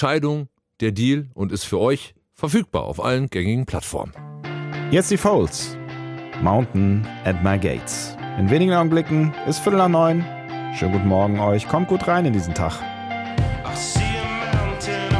Entscheidung, der Deal und ist für euch verfügbar auf allen gängigen Plattformen. Jetzt die Folds. Mountain at my gates. In wenigen Augenblicken ist 8:45. Schönen guten Morgen euch. Kommt gut rein in diesen Tag. I see a mountain